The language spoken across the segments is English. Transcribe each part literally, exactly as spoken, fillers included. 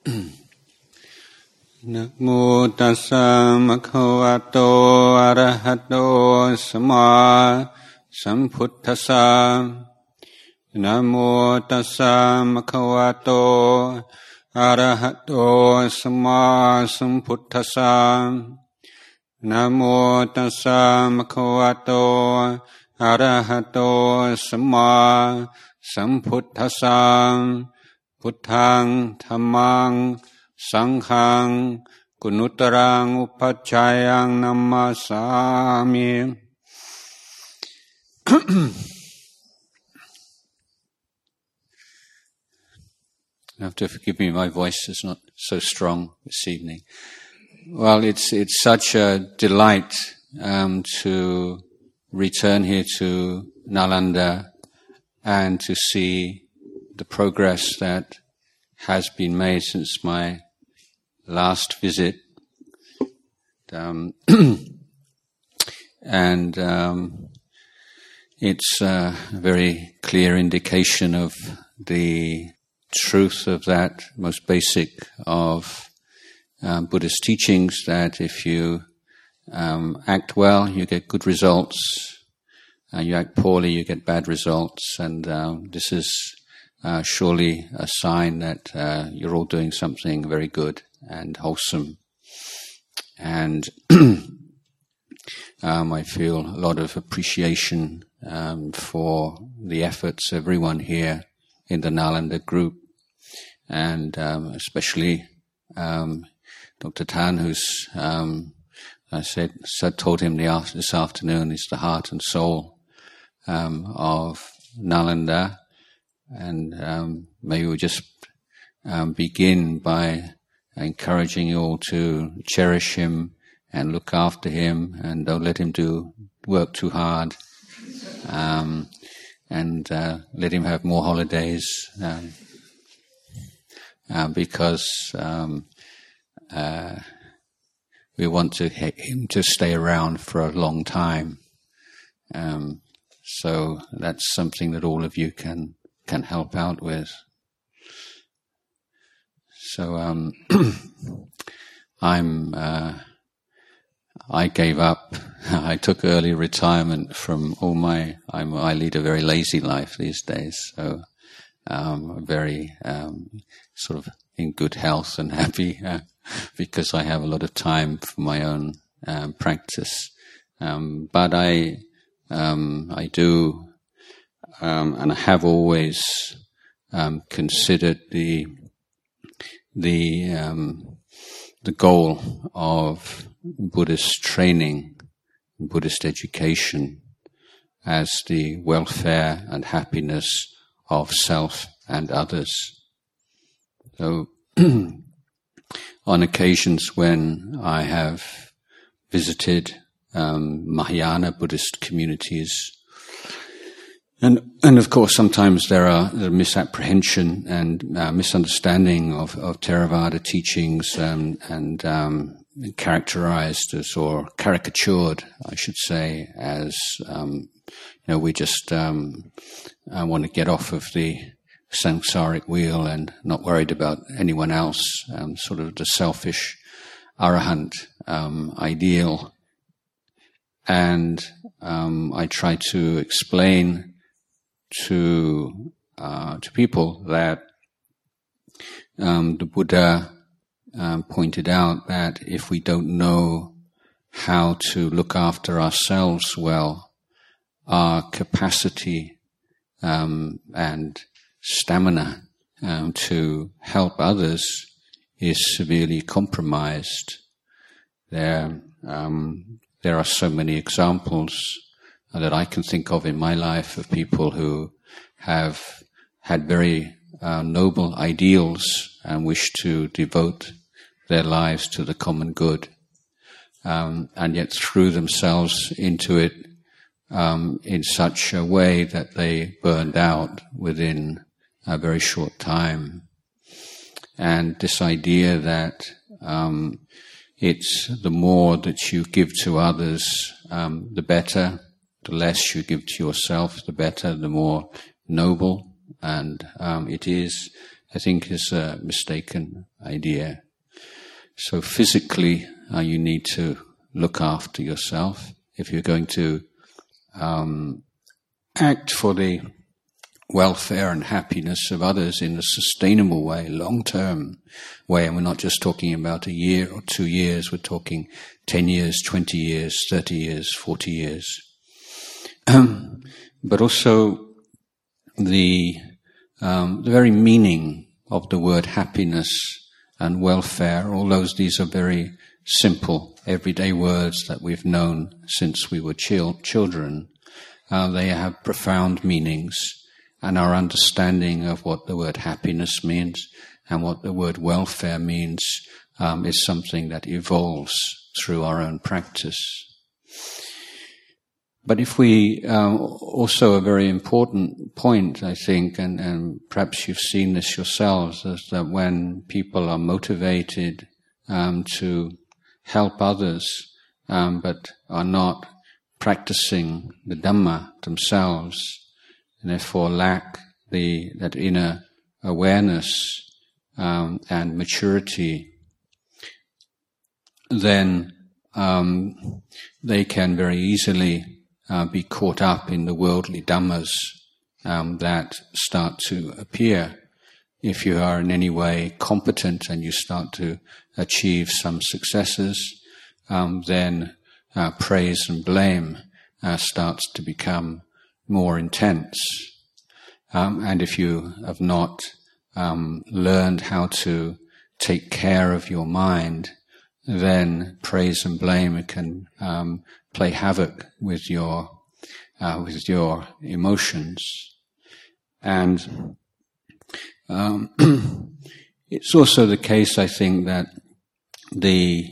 นะโมตัสสะมะคะวะโตอะระหะโตสัมมาสัมพุทธัสสะนะโมตัสสะมะคะวะโตอะระหะโตสัมมาสัมพุทธัสสะนะโมตัสสะมะคะวะโตอะระหะโตสัมมาสัมพุทธัสสะพุทธังธัมมังสังฆังกุณุตรังอุปัชฌายังนัมมาสามิ You have to forgive me, my voice is not so strong this evening. Well, it's it's such a delight um, to return here to Nalanda and to see the progress that has been made since my last visit. Um, and um, it's a very clear indication of the truth of that most basic of um, Buddhist teachings, that if you um, act well, you get good results. Uh, you act poorly, you get bad results. And um, this is uh, surely a sign that uh, you're all doing something very good and wholesome. And um, I feel a lot of appreciation um, for the efforts of everyone here in the Nalanda group, and um, especially um, Doctor Tan, who's um, I said, said told him the, this afternoon is the heart and soul um, of Nalanda, and um, maybe we'll just um, begin by encouraging you all to cherish him and look after him, and don't let him do work too hard, um, and uh, let him have more holidays, um, uh, because um, uh, we want to him to stay around for a long time. Um, so that's something that all of you can can help out with. So um, I'm. Uh, I gave up. I took early retirement from all my. I'm, I lead a very lazy life these days, so um, very um, sort of in good health and happy uh, because I have a lot of time for my own um, practice. Um, but I, um, I do, um, and I have always um, considered the the um, the goal of Buddhist training, Buddhist education, as the welfare and happiness of self and others. So, on occasions when I have visited um, Mahayana Buddhist communities, and and of course sometimes there are there are misapprehension and uh, misunderstanding of, of Theravada teachings, um, and um, characterized as, or caricatured, I should say, as um, you know, we just um, uh, want to get off of the samsaric wheel and not worried about anyone else, um, sort of the selfish arahant um, ideal. And um, I try to explain to uh, to people that um, the Buddha Um, pointed out that if we don't know how to look after ourselves well, our capacity um, and stamina um, to help others is severely compromised. There, um, there are so many examples that I can think of in my life of people who have had very uh, noble ideals and wish to devote their lives to the common good, um, and yet threw themselves into it um, in such a way that they burned out within a very short time. And this idea that um, it's the more that you give to others, um, the better, the less you give to yourself, the better, the more noble and um, it is, I think is a mistaken idea. So physically, uh, you need to look after yourself. If you're going to um, act for the welfare and happiness of others in a sustainable way, long-term way, and we're not just talking about a year or two years, we're talking ten years, twenty years, thirty years, forty years. Um, but also the, um, the very meaning of the word happiness and welfare, although these are very simple, everyday words that we've known since we were chil- children, uh, they have profound meanings. And our understanding of what the word happiness means and what the word welfare means um, is something that evolves through our own practice. But if we, uh, also a very important point, I think, and, and perhaps you've seen this yourselves, is that when people are motivated um, to help others, um, but are not practicing the Dhamma themselves, and therefore lack the that inner awareness um, and maturity, then um, they can very easily uh, be caught up in the worldly dhammas um, that start to appear. If you are in any way competent and you start to achieve some successes, um, then uh, praise and blame uh, starts to become more intense. Um, and if you have not um, learned how to take care of your mind, then praise and blame can um, play havoc with your uh, with your emotions. And um, it's also the case, I think, that the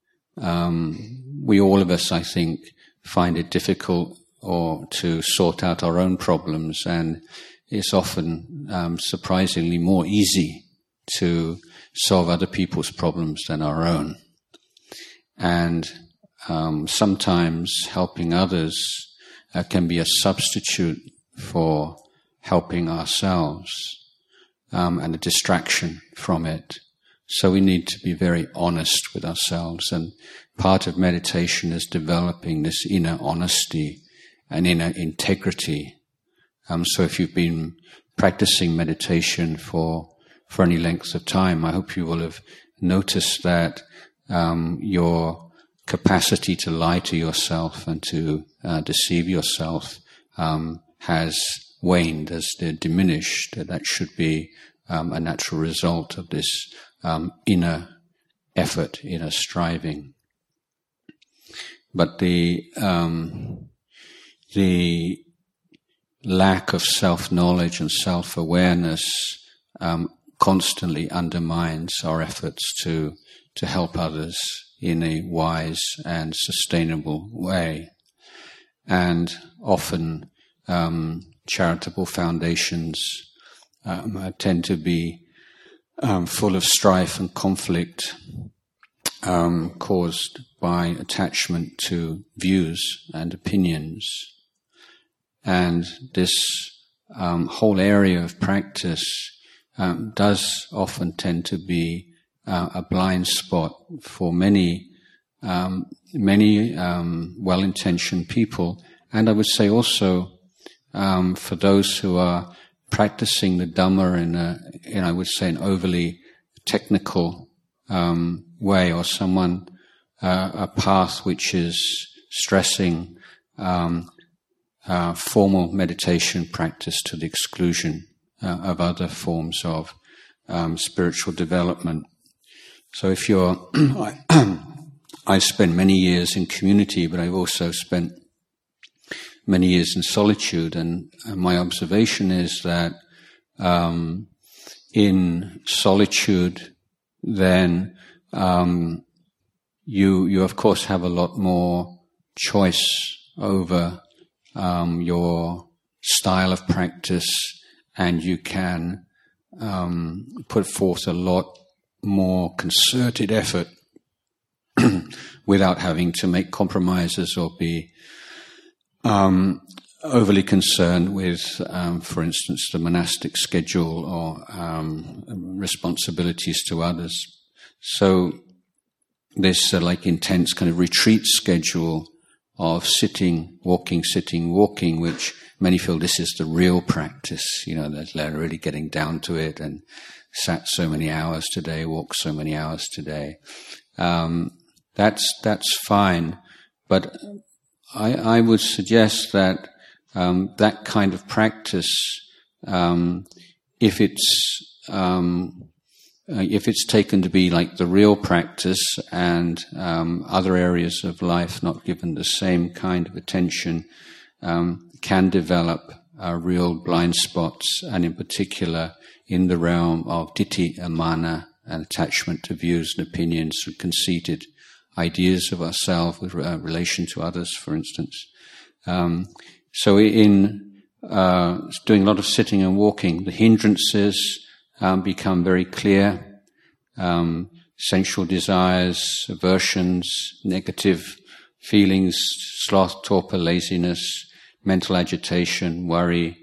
um, we all of us, I think, find it difficult or to sort out our own problems, and it's often um, surprisingly more easy to solve other people's problems than our own. And um, sometimes helping others uh, can be a substitute for helping ourselves, um, and a distraction from it. So we need to be very honest with ourselves, and part of meditation is developing this inner honesty and inner integrity. Um, so if you've been practicing meditation for for any length of time, I hope you will have noticed that um, your capacity to lie to yourself and to uh, deceive yourself um, has waned, has diminished. That should be um, a natural result of this um, inner effort, inner striving. But the um, the lack of self-knowledge and self-awareness um, constantly undermines our efforts to to help others in a wise and sustainable way. And often um, charitable foundations um, tend to be um, full of strife and conflict um, caused by attachment to views and opinions. And this um, whole area of practice um, does often tend to be uh, a blind spot for many, um, many um, well-intentioned people, and I would say also um, for those who are practicing the Dhamma in a, in I would say, an overly technical um, way, or someone uh, a path which is stressing um, Uh, formal meditation practice to the exclusion uh, of other forms of um, spiritual development. So if you're, I, I spent many years in community, but I've also spent many years in solitude, and uh, my observation is that um, in solitude, then um, you you of course have a lot more choice over Um, your style of practice, and you can um, put forth a lot more concerted effort without having to make compromises or be um, overly concerned with, um, for instance, the monastic schedule or um, responsibilities to others. So this uh, like intense kind of retreat schedule of sitting, walking, sitting, walking, which many feel this is the real practice. You know, they're really getting down to it and sat so many hours today, walked so many hours today. Um, that's that's fine, but I, I would suggest that um, that kind of practice, um, if it's um, uh, if it's taken to be like the real practice, and um, other areas of life not given the same kind of attention, um, can develop uh, real blind spots, and in particular in the realm of ditthi and mana, and attachment to views and opinions and conceited ideas of ourselves with uh, relation to others, for instance. Um, so in uh, doing a lot of sitting and walking, the hindrances um, become very clear. Um, sensual desires, aversions, negative feelings, sloth, torpor, laziness, mental agitation, worry,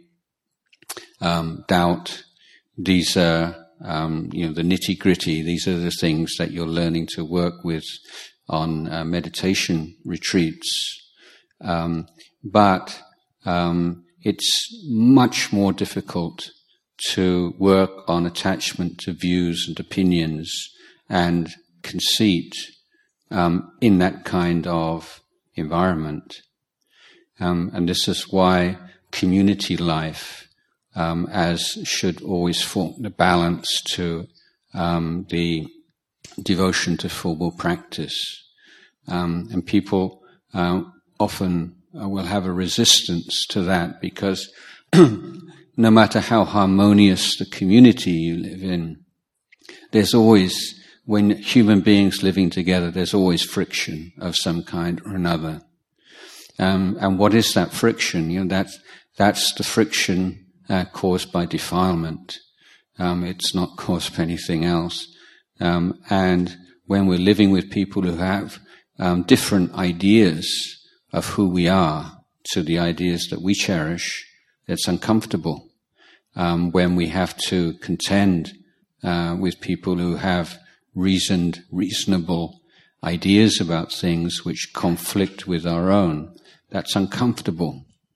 um, doubt. These are, um, you know, the nitty-gritty. These are the things that you're learning to work with on uh, meditation retreats. Um, but um, it's much more difficult to work on attachment to views and opinions and conceit um, in that kind of environment. Um, and this is why community life Um, as should always form the balance to um, the devotion to formal practice. Um, and people uh, often uh, will have a resistance to that, because no matter how harmonious the community you live in, there's always, when human beings living together, there's always friction of some kind or another. Um, and what is that friction? You know, that's, that's the friction Uh, caused by defilement. Um, it's not caused by anything else. Um, and when we're living with people who have um, different ideas of who we are to the ideas that we cherish, it's uncomfortable. Um, when we have to contend uh, with people who have reasoned, reasonable ideas about things which conflict with our own, that's uncomfortable.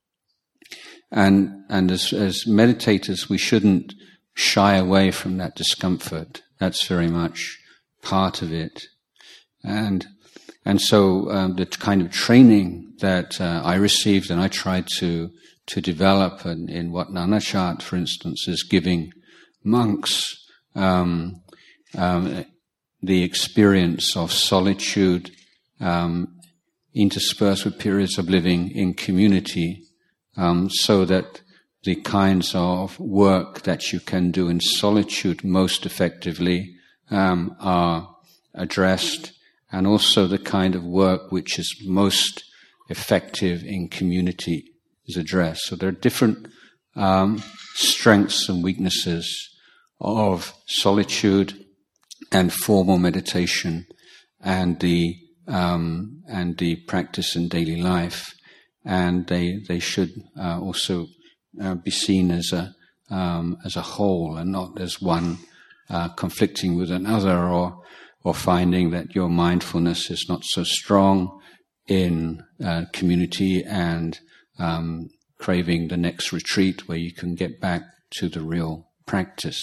And, and as, as meditators, we shouldn't shy away from that discomfort. That's very much part of it. And, and so, um, the kind of training that, uh, I received and I tried to, to develop in, in Wat Nanachat, for instance, is giving monks, um, um, the experience of solitude, um, interspersed with periods of living in community, Um, so that the kinds of work that you can do in solitude most effectively um, are addressed, and also the kind of work which is most effective in community is addressed. So there are different um, strengths and weaknesses of solitude and formal meditation, and the um, and the practice in daily life. And they they should uh, also uh, be seen as a um, as a whole, and not as one uh, conflicting with another, or or finding that your mindfulness is not so strong in uh, community, and um, craving the next retreat where you can get back to the real practice.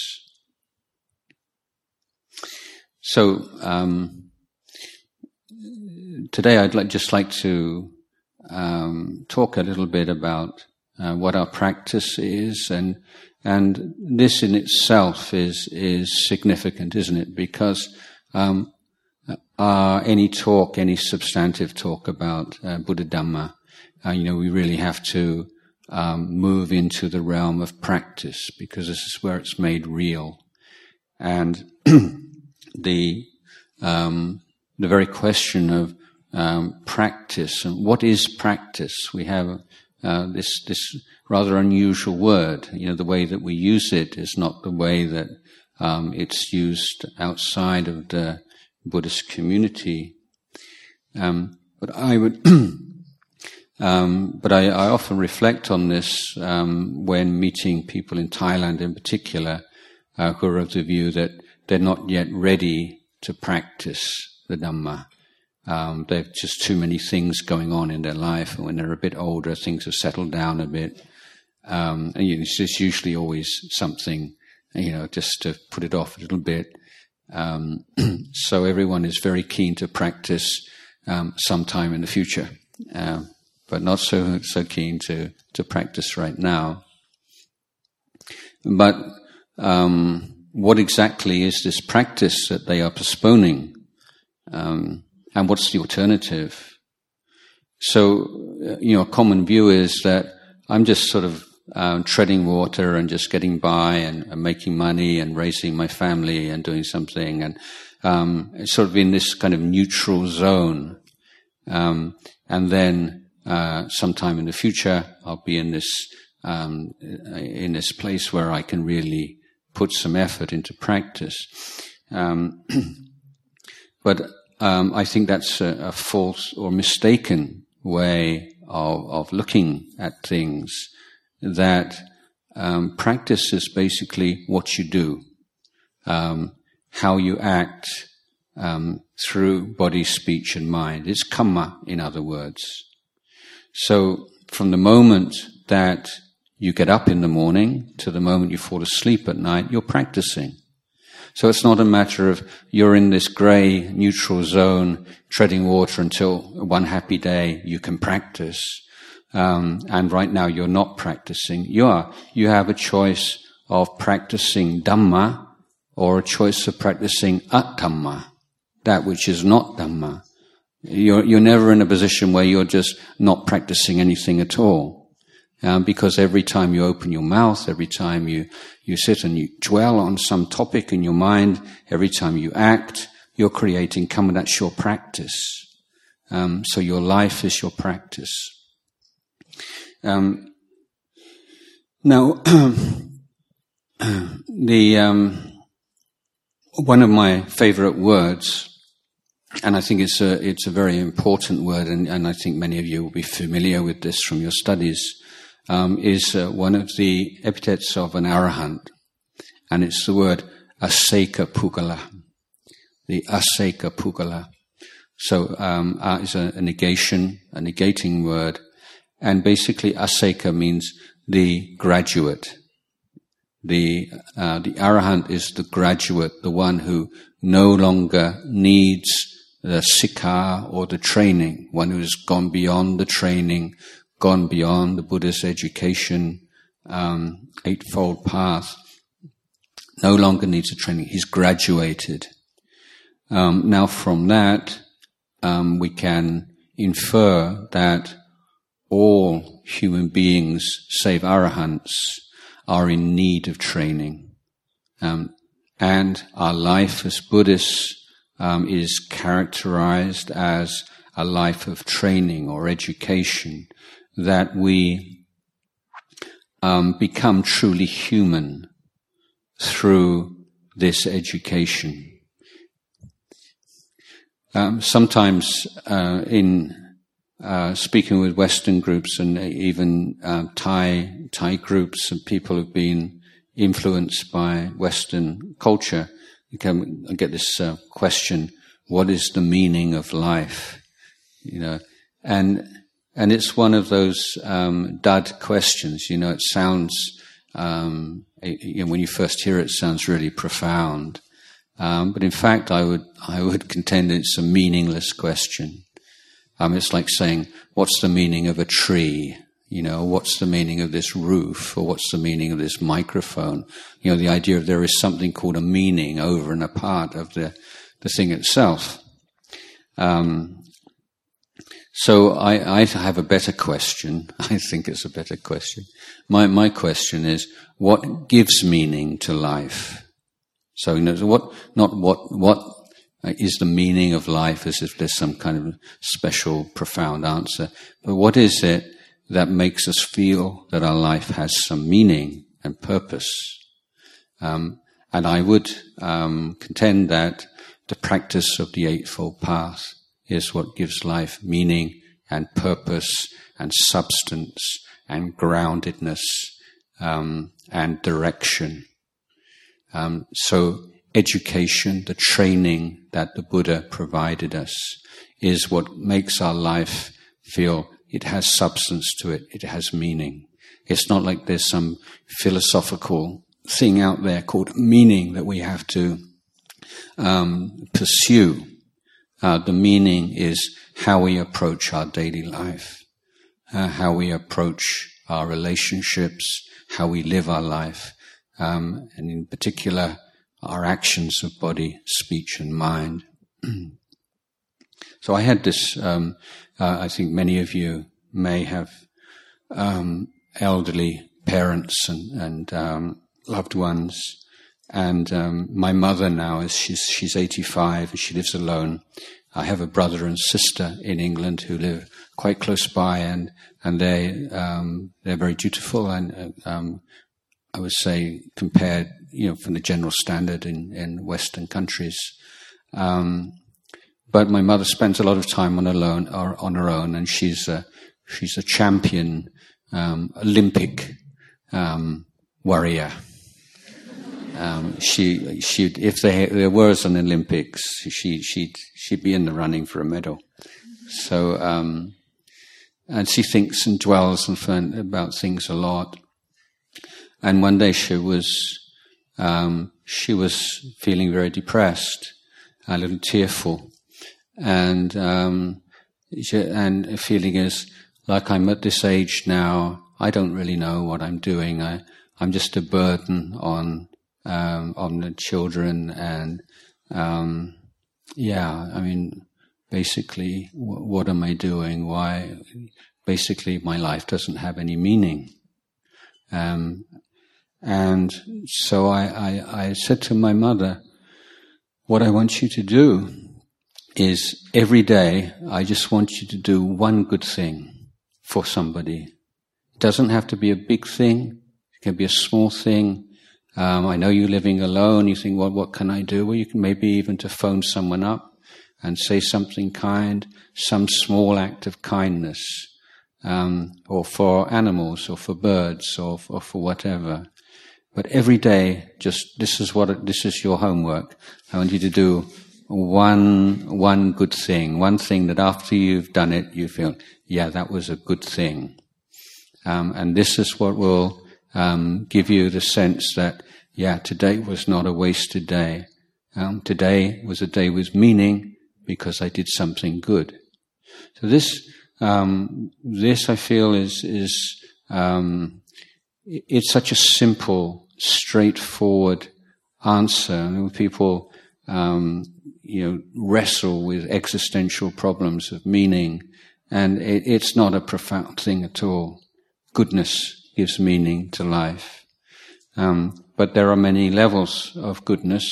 So um, today I'd like, just like to Um, talk a little bit about uh, what our practice is, and and this in itself is is significant, isn't it? Because um, uh, any talk, any substantive talk about uh, Buddha Dhamma, uh, you know, we really have to um, move into the realm of practice, because this is where it's made real, and the um, the very question of Um, practice, and what is practice? We have uh, this this rather unusual word. You know, the way that we use it is not the way that um, it's used outside of the Buddhist community. Um, but I would Um, but I, I often reflect on this um, when meeting people in Thailand in particular uh, who are of the view that they're not yet ready to practice the Dhamma. Um, they've just too many things going on in their life, and when they're a bit older, things have settled down a bit. Um, and you know, it's just usually always something, you know, just to put it off a little bit. Um, so everyone is very keen to practice um, sometime in the future. Um, but not so so keen to, to practice right now. But um, what exactly is this practice that they are postponing? Um, and what's the alternative? So, you know, a common view is that I'm just sort of um, treading water and just getting by and, and making money and raising my family and doing something, and um, it's sort of in this kind of neutral zone. Um, and then Uh, sometime in the future, I'll be in this um, in this place where I can really put some effort into practice. Um, but um, I think that's a, a false or mistaken way of, of looking at things. That um, practice is basically what you do, um, how you act um, through body, speech, and mind. It's kamma, in other words. So from the moment that you get up in the morning to the moment you fall asleep at night, you're practicing. So it's not a matter of you're in this grey neutral zone, treading water until one happy day you can practice. Um, and right now you're not practicing. You are. You have a choice of practicing Dhamma or a choice of practicing Adhamma, that which is not Dhamma. You're, you're never in a position where you're just not practicing anything at all. Um, because every time you open your mouth, every time you, you sit and you dwell on some topic in your mind, every time you act, you're creating kamma. That's your practice. Um, so your life is your practice. Um, now, the um, one of my favorite words, and I think it's a it's a very important word, and, and I think many of you will be familiar with this from your studies, um, is uh, one of the epithets of an arahant, and it's the word aseka pugala, the aseka pugala. So um, uh, is a, a negation, a negating word, and basically aseka means the graduate. The uh, the arahant is the graduate, the one who no longer needs the sikha or the training, one who has gone beyond the training, gone beyond the Buddha's education, um, eightfold path, no longer needs a training. He's graduated. Um, now from that, um, we can infer that all human beings, save arahants, are in need of training. Um, and our life as Buddhists Um, is characterized as a life of training or education, that we um, become truly human through this education. Um, sometimes uh, in uh, speaking with Western groups and even uh, Thai Thai groups and people who've been influenced by Western culture, you can get this uh, question: what is the meaning of life? You know, and and it's one of those um, dud questions. You know, it sounds um, you know, when you first hear it, it sounds really profound, um, but in fact, I would I would contend it's a meaningless question. Um, it's like saying, "What's the meaning of a tree?" You know, what's the meaning of this roof, or what's the meaning of this microphone? You know, the idea of there is something called a meaning over and a part of the, the thing itself. Um, so I, I have a better question. I think it's a better question. My, my question is, what gives meaning to life? So, you know, what, not what, what is the meaning of life as if there's some kind of special, profound answer, but what is it that makes us feel that our life has some meaning and purpose? Um, and I would um, contend that the practice of the Eightfold Path is what gives life meaning and purpose and substance and groundedness um, and direction. Um, so education, the training that the Buddha provided us, is what makes our life feel it has substance to it, it has meaning. It's not like there's some philosophical thing out there called meaning that we have to um, pursue. Uh, the meaning is how we approach our daily life, uh, how we approach our relationships, how we live our life, um, and in particular, our actions of body, speech, and mind. So I had this, um, uh, I think many of you may have um, elderly parents and, and um, loved ones. And um, my mother now, is she's, she's eighty-five and she lives alone. I have a brother and sister in England who live quite close by, and, and they, um, they're very dutiful and um, I would say compared, you know, from the general standard in, in Western countries. Um, but my mother spends a lot of time on her own, or on her own, and she's a, she's a champion, um, Olympic, um, warrior. Um, she, she, if there, there was an Olympics, she, she'd, she'd be in the running for a medal. So, um, and she thinks and dwells and about things a lot. And one day she was, um, she was feeling very depressed, a little tearful, and um, she, and the feeling is like, I'm at this age now. I don't really know what I'm doing. I, I'm just a burden on um, on the children, and um, yeah, I mean, basically, w- what am I doing? Why? Basically, my life doesn't have any meaning. Um, And so I, I, I said to my mother, what I want you to do is every day I just want you to do one good thing for somebody. It doesn't have to be a big thing. It can be a small thing. Um, I know you're living alone. You think, well, what can I do? Well, you can maybe even to phone someone up and say something kind, some small act of kindness, um, or for animals or for birds or, or for whatever. But every day, just, this is what, this is your homework. I want you to do one, one good thing, one thing that after you've done it, you feel, yeah, that was a good thing. Um, and this is what will, um, give you the sense that, yeah, today was not a wasted day. Um, today was a day with meaning because I did something good. So this, um, this I feel is, is, um, it's such a simple, straightforward answer. And people, um, you know, wrestle with existential problems of meaning, and it, it's not a profound thing at all. Goodness gives meaning to life. Um, but there are many levels of goodness,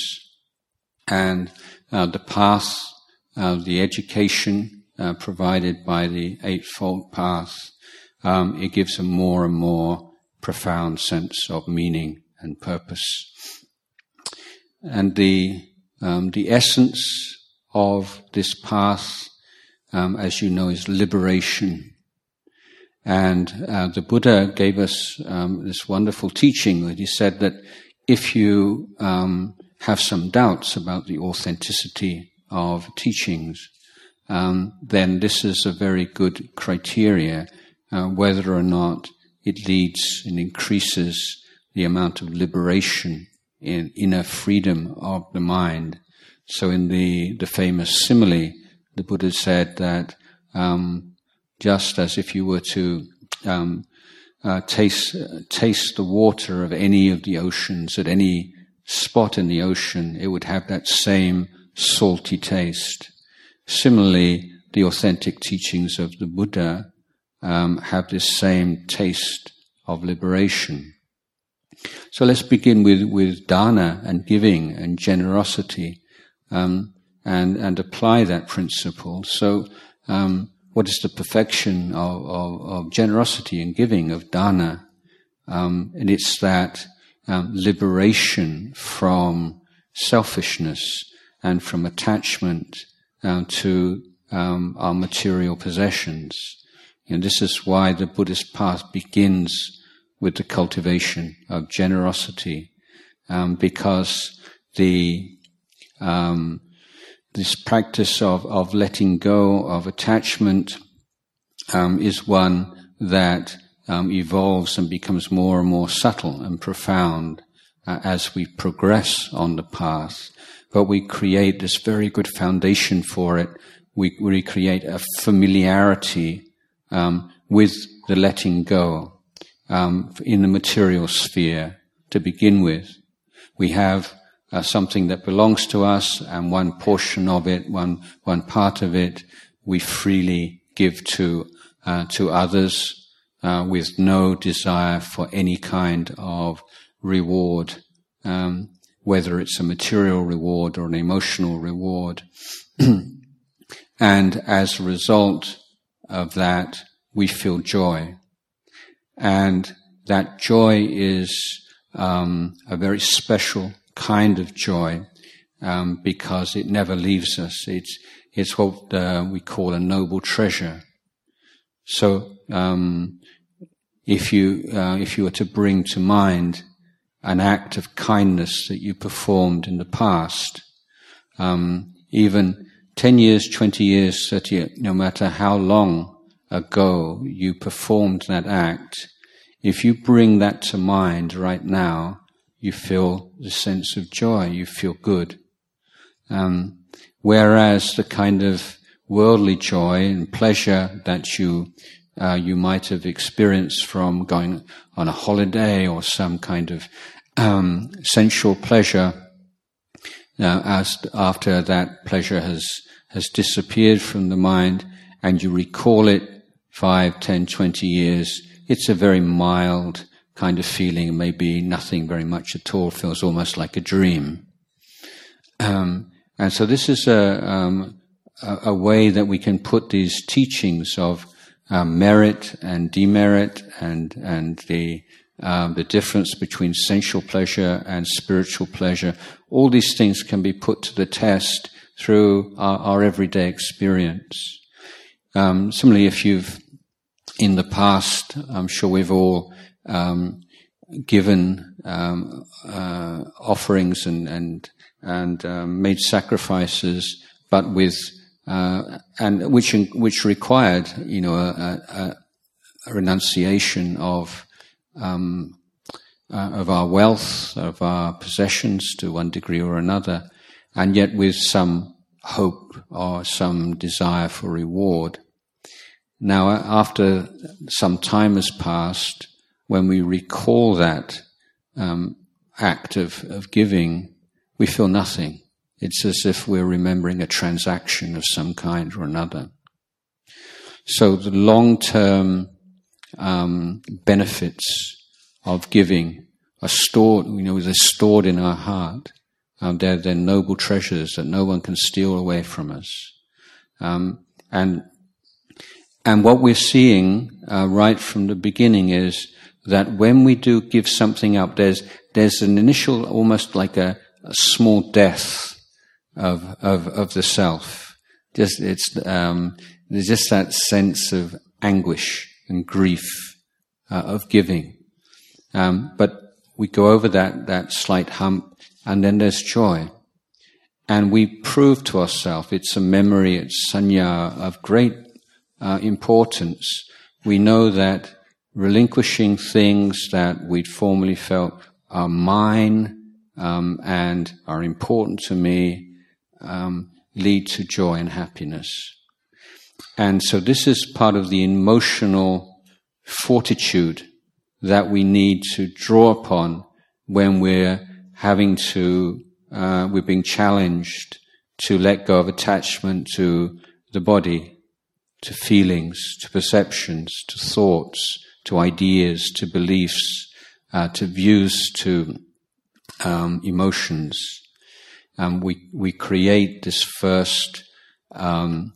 and uh, the path, uh, the education uh, provided by the Eightfold Path, um, it gives a more and more profound sense of meaning and purpose. And the um, the essence of this path, um, as you know, is liberation. And uh, the Buddha gave us um, this wonderful teaching that he said that if you um, have some doubts about the authenticity of teachings, um, then this is a very good criteria uh, whether or not it leads and increases the amount of liberation in inner freedom of the mind. So in the, the famous simile, the Buddha said that um, just as if you were to um, uh, taste uh, taste the water of any of the oceans at any spot in the ocean, it would have that same salty taste. Similarly, the authentic teachings of the Buddha Um, have this same taste of liberation. So let's begin with, with dana and giving and generosity, um, and, and apply that principle. So, um, what is the perfection of, of, of generosity and giving, of dana? Um, and it's that um, liberation from selfishness and from attachment uh, to um, our material possessions. And this is why the Buddhist path begins with the cultivation of generosity, um, because the um, this practice of, of letting go of attachment um, is one that um, evolves and becomes more and more subtle and profound uh, as we progress on the path. But we create this very good foundation for it. We, we create a familiarity um, with the letting go um, in the material sphere to begin with. We have uh, something that belongs to us, and one portion of it, one one part of it, we freely give to uh, to others uh, with no desire for any kind of reward, um, whether it's a material reward or an emotional reward. And as a result of that, we feel joy. And that joy is um, a very special kind of joy um, because it never leaves us. It's it's what uh, we call a noble treasure. So um, if you uh, if you were to bring to mind an act of kindness that you performed in the past, um, even ten years, twenty years, thirty, no matter how long ago you performed that act, if you bring that to mind right now, you feel the sense of joy, you feel good. Um, whereas the kind of worldly joy and pleasure that you uh, you might have experienced from going on a holiday or some kind of um, sensual pleasure, uh, as after that pleasure has has disappeared from the mind and you recall it five, ten, twenty years, it's a very mild kind of feeling, maybe nothing very much at all, feels almost like a dream. Um, and so this is a, um, a, a way that we can put these teachings of um, merit and demerit and and the um, the difference between sensual pleasure and spiritual pleasure. All these things can be put to the test through our, our everyday experience. Um, similarly, if you've in the past, I'm sure we've all um, given um, uh, offerings and and and um, made sacrifices, but with uh, and which which required, you know, a, a, a renunciation of um, uh, of our wealth, of our possessions, to one degree or another, and yet with some hope or some desire for reward. Now, after some time has passed, when we recall that um, act of, of giving, we feel nothing. It's as if we're remembering a transaction of some kind or another. So the long-term um, benefits of giving are stored, you know, they're stored in our heart. Um, they're, they're noble treasures that no one can steal away from us. Um, and And what we're seeing uh, right from the beginning is that when we do give something up, there's there's an initial, almost like a, a small death of of of the self. Just it's um, there's just that sense of anguish and grief uh, of giving. Um, but we go over that that slight hump, and then there's joy, and we prove to ourselves it's a memory, it's sanya of great Uh, importance. We know that relinquishing things that we'd formerly felt are mine um, and are important to me um, lead to joy and happiness. And so this is part of the emotional fortitude that we need to draw upon when we're having to, uh, we're being challenged to let go of attachment to the body, to feelings, to perceptions, to thoughts, to ideas, to beliefs, uh, to views, to um, emotions. Um, we we create this first um,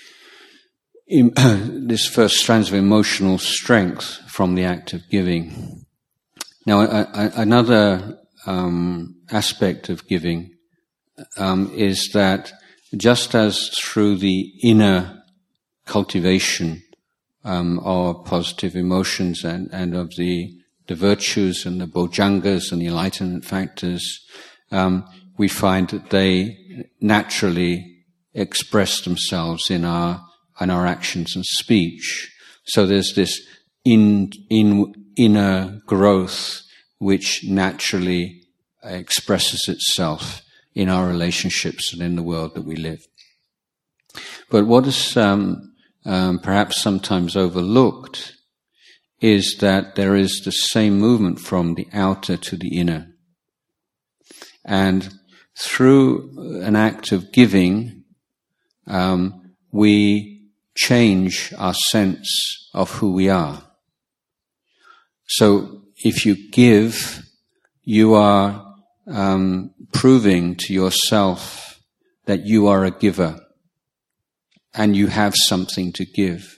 im- this first strands of emotional strength from the act of giving. Now, a, a, another um, aspect of giving um, is that just as through the inner cultivation um, our positive emotions and, and of the, the virtues and the bojjhangas and the enlightenment factors, um, we find that they naturally express themselves in our in our actions and speech. So there's this in, in inner growth which naturally expresses itself in our relationships and in the world that we live. But what is um, um, perhaps sometimes overlooked is that there is the same movement from the outer to the inner. And through an act of giving, um, we change our sense of who we are. So if you give, you are um, proving to yourself that you are a giver and you have something to give.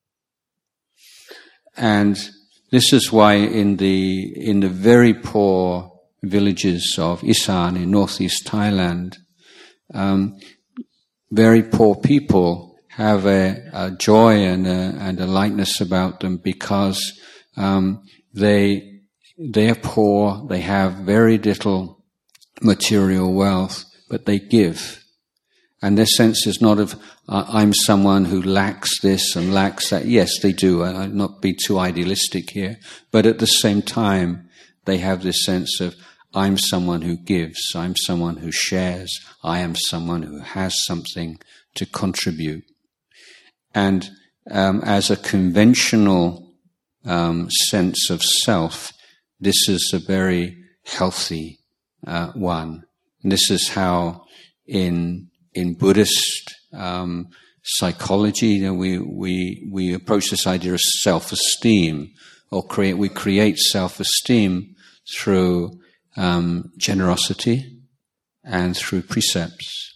And this is why in the in the very poor villages of Isan in northeast Thailand, um, very poor people have a, a joy and a, and a lightness about them because um, they they are poor, they have very little material wealth, but they give. And their sense is not of, uh, I'm someone who lacks this and lacks that. Yes, they do. I'll not be too idealistic here. But at the same time, they have this sense of, I'm someone who gives. I'm someone who shares. I am someone who has something to contribute. And um, as a conventional um, sense of self, this is a very healthy uh, one. And this is how in in Buddhist um, psychology, you know, we we we approach this idea of self-esteem, or create we create self-esteem through um, generosity and through precepts.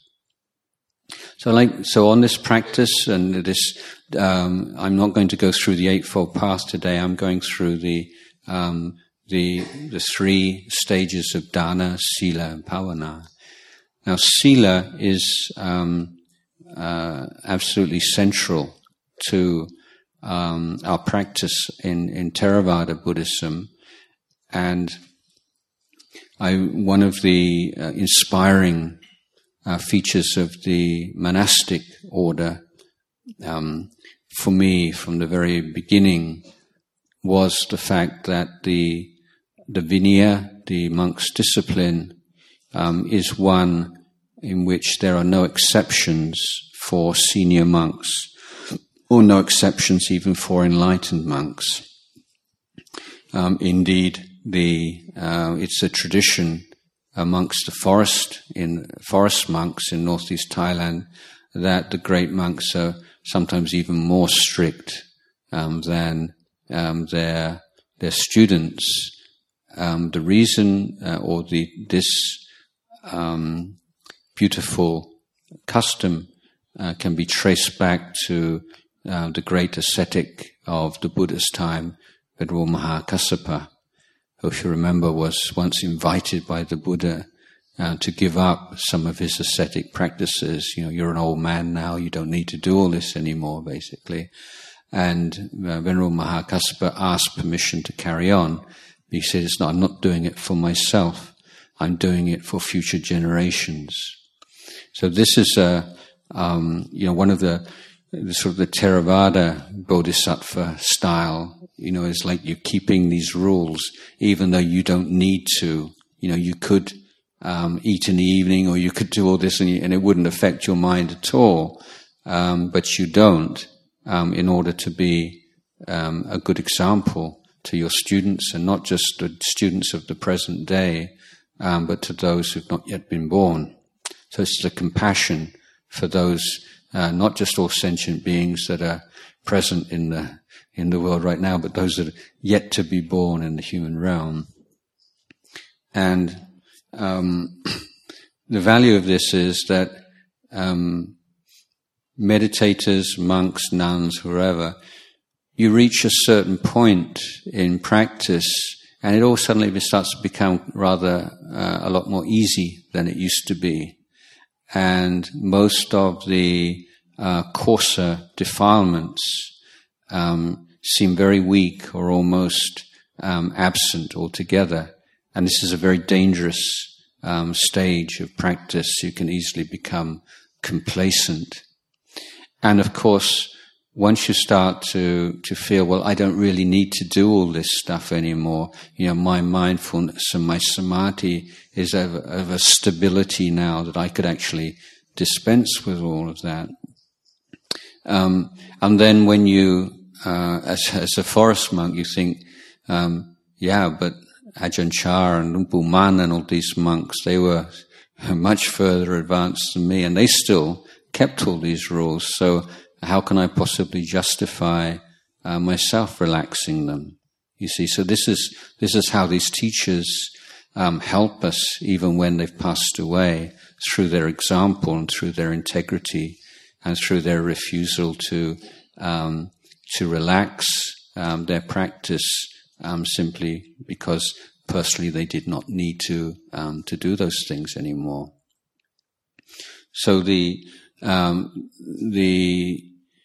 So, like so, on this practice and this, um, I'm not going to go through the Eightfold Path today. I'm going through the um, the the three stages of dana, sila, and bhavana. Now, sila is um, uh, absolutely central to um, our practice in, in Theravada Buddhism, and I, one of the uh, inspiring uh, features of the monastic order um, for me from the very beginning was the fact that the the Vinaya, the monk's discipline, Um, is one in which there are no exceptions for senior monks, or no exceptions even for enlightened monks. Um, indeed, the uh, it's a tradition amongst the forest in forest monks in northeast Thailand that the great monks are sometimes even more strict um, than um, their their students. Um, the reason, uh, or the this Um, beautiful custom uh, can be traced back to uh, the great ascetic of the Buddha's time, Venerable Mahakassapa, who, if you remember, was once invited by the Buddha uh, to give up some of his ascetic practices. You know, you're an old man now, you don't need to do all this anymore, basically. And uh, Venerable Mahakassapa asked permission to carry on. He said, "It's not, I'm not doing it for myself. I'm doing it for future generations." So this is a, um, you know, one of the, the sort of the Theravada Bodhisattva style. You know, it's like you're keeping these rules, even though you don't need to. You know, you could um, eat in the evening, or you could do all this, and, you, and it wouldn't affect your mind at all. Um, but you don't, um, in order to be um, a good example to your students, and not just the students of the present day, Um, but to those who've not yet been born. So it's a compassion for those, uh, not just all sentient beings that are present in the in the world right now, but those that are yet to be born in the human realm. And um, the value of this is that um, meditators, monks, nuns, whoever, you reach a certain point in practice, and it all suddenly starts to become rather uh, a lot more easy than it used to be. And most of the uh, coarser defilements um, seem very weak or almost um, absent altogether. And this is a very dangerous um, stage of practice. You can easily become complacent. And of course, once you start to, to feel, well, I don't really need to do all this stuff anymore. You know, my mindfulness and my samadhi is of, of a stability now that I could actually dispense with all of that. Um, and then when you, uh, as, as a forest monk, you think, um, yeah, but Ajahn Chah and Luang Pu Man and all these monks, they were much further advanced than me, and they still kept all these rules. So how can I possibly justify uh, myself relaxing them? You see, so this is this is how these teachers um, help us, even when they've passed away, through their example and through their integrity and through their refusal to um, to relax um, their practice um, simply because personally they did not need to um, to do those things anymore. So the um, the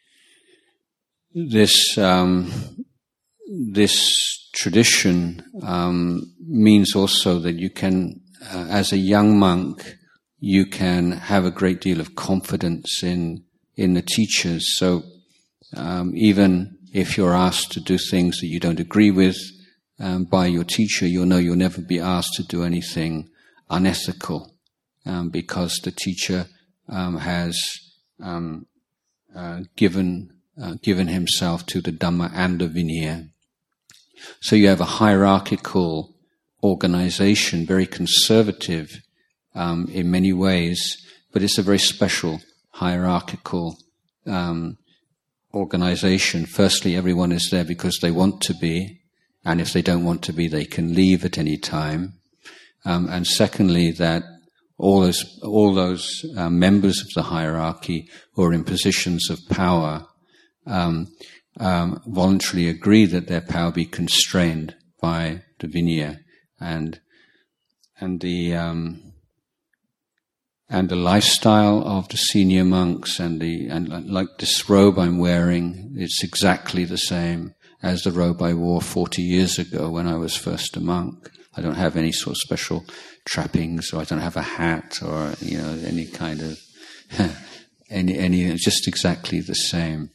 this um, this tradition um, means also that you can, uh, as a young monk, you can have a great deal of confidence in in the teachers. So um, even if you're asked to do things that you don't agree with um, by your teacher, you'll know you'll never be asked to do anything unethical, um, because the teacher um, has um, uh, given uh, given himself to the Dhamma and the Vinaya. So you have a hierarchical organization, very conservative um, in many ways, but it's a very special hierarchical um, organization. Firstly, everyone is there because they want to be, and if they don't want to be, they can leave at any time. Um, and secondly, that all those all those uh, members of the hierarchy who are in positions of power um, um, voluntarily agree that their power be constrained by the Vinaya, and and the um, and the lifestyle of the senior monks, and the and like this robe I'm wearing, it's exactly the same as the robe I wore forty years ago when I was first a monk. I don't have any sort of special trappings, or I don't have a hat, or you know any kind of any any just exactly the same.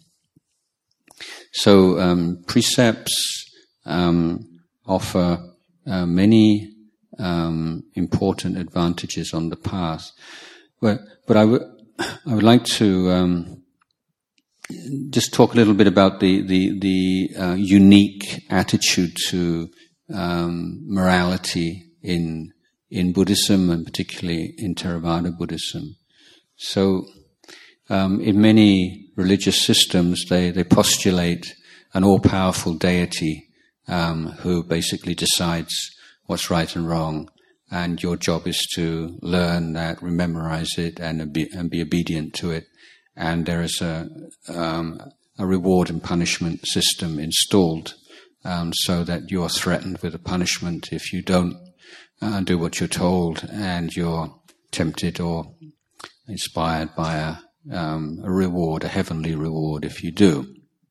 So um, precepts um, offer uh, many um, important advantages on the path, but but I would I would like to um, just talk a little bit about the the the uh, unique attitude to um, morality in in Buddhism, and particularly in Theravada Buddhism. So um, in many religious systems, they, they postulate an all-powerful deity um, who basically decides what's right and wrong, and your job is to learn that, rememorize it, and be, and be obedient to it. And there is a, um, a reward and punishment system installed um, so that you're threatened with a punishment if you don't uh, do what you're told, and you're tempted or inspired by a Um, a reward, a heavenly reward, if you do.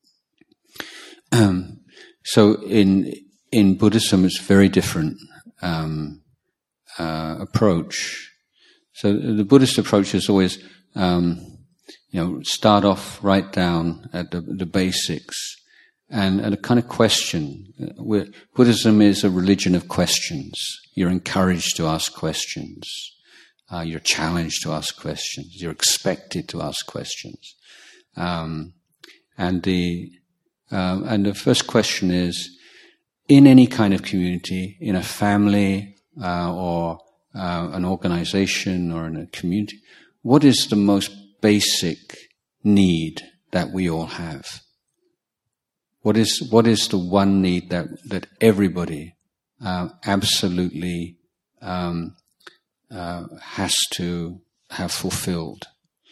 Um, so in in Buddhism, it's very different um, uh, approach. So the Buddhist approach is always, um, you know, start off right down at the, the basics, and, and a kind of question. We're, Buddhism is a religion of questions. You're encouraged to ask questions. Uh, you're challenged to ask questions. You're expected to ask questions. Um, and the uh, and the first question is, in any kind of community, in a family uh, or uh, an organization or in a community, what is the most basic need that we all have? What is what is the one need that that everybody uh, absolutely um, Uh, has to have fulfilled?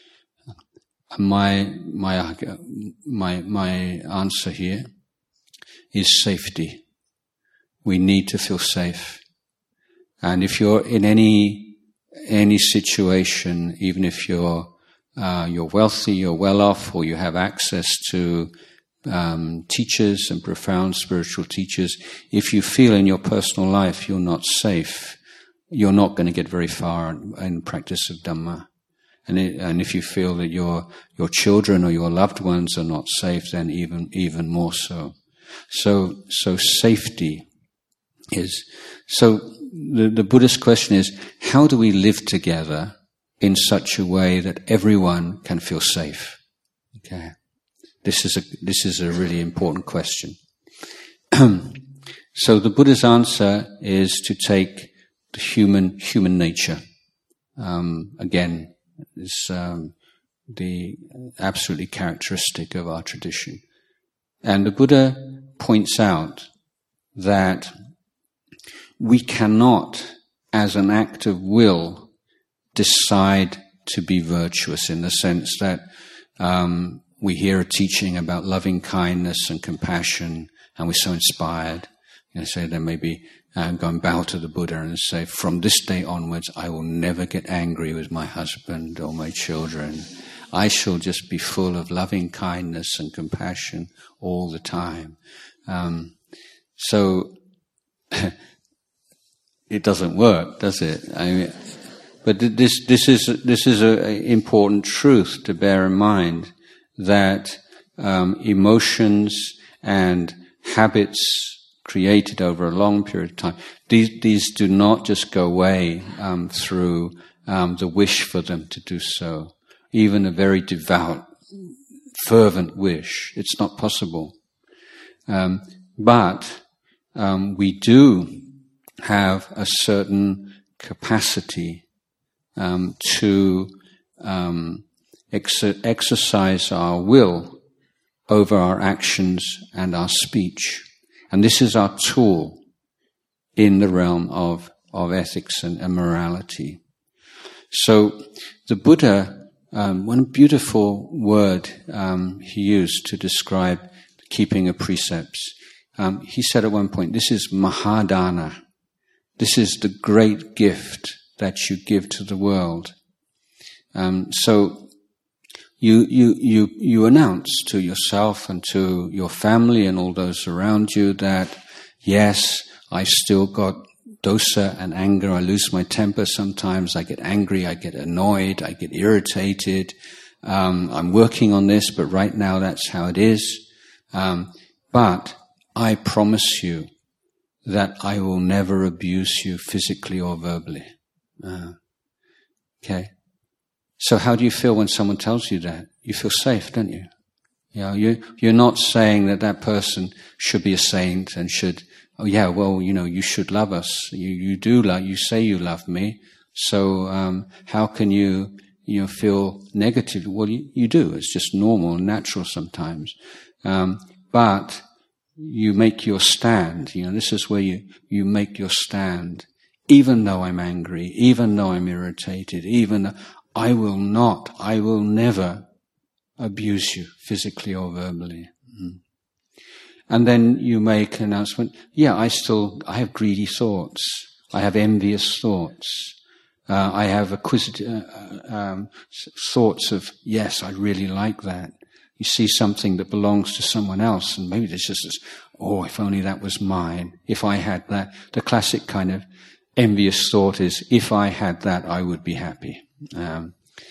My my my my answer here is safety. We need to feel safe, and if you're in any any situation, even if you're uh, you're wealthy, you're well off, or you have access to um, teachers and profound spiritual teachers, if you feel in your personal life you're not safe, you're not going to get very far in, in practice of Dhamma. And, it, and if you feel that your your children or your loved ones are not safe, then even even more so. So so safety is so. The, the Buddhist question is: how do we live together in such a way that everyone can feel safe? Okay, this is a this is a really important question. So the Buddha's answer is to take the human human nature. Um, again. Is um, the absolutely characteristic of our tradition. And the Buddha points out that we cannot, as an act of will, decide to be virtuous, in the sense that um, we hear a teaching about loving kindness and compassion, and we're so inspired. You know, so then maybe uh, go and bow to the Buddha and say, from this day onwards, I will never get angry with my husband or my children. I shall just be full of loving kindness and compassion all the time. Um, so it doesn't work, does it? I mean, but this this is this is an important truth to bear in mind, that um, emotions and habits created over a long period of time, these these do not just go away um, through um, the wish for them to do so. Even a very devout, fervent wish, it's not possible. Um, but um, we do have a certain capacity um, to um, ex- exercise our will over our actions and our speech. And this is our tool in the realm of, of ethics and, and morality. So the Buddha, um, one beautiful word um, he used to describe the keeping of precepts, um, he said at one point, this is Mahadana. This is the great gift that you give to the world. Um, so You, you, you, you announce to yourself and to your family and all those around you that, yes, I've still got dosa and anger. I lose my temper sometimes. I get angry. I get annoyed. I get irritated. Um, I'm working on this, but right now that's how it is. Um, but I promise you that I will never abuse you physically or verbally. Uh, okay. So how do you feel when someone tells you that? You feel safe, don't you? You know, you, you're not saying that that person should be a saint and should, oh yeah, well, you know, you should love us. You, you do love, you say you love me. So, um, how can you, you know, feel negative? Well, you, you do. It's just normal and natural sometimes. Um, but you make your stand. You know, this is where you, you make your stand. Even though I'm angry, even though I'm irritated, even though, I will not, I will never abuse you physically or verbally. Mm. And then you make an announcement, yeah, I still, I have greedy thoughts. I have envious thoughts. Uh, I have acquisitive uh, um, thoughts of, yes, I really like that. You see something that belongs to someone else, and maybe there's just this, oh, if only that was mine. If I had that. The classic kind of envious thought is, if I had that, I would be happy. Um,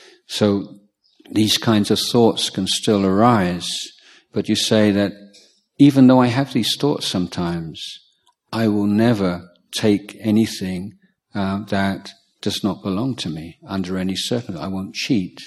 so these kinds of thoughts can still arise, but you say that even though I have these thoughts sometimes, I will never take anything uh, that does not belong to me under any circumstance. I won't cheat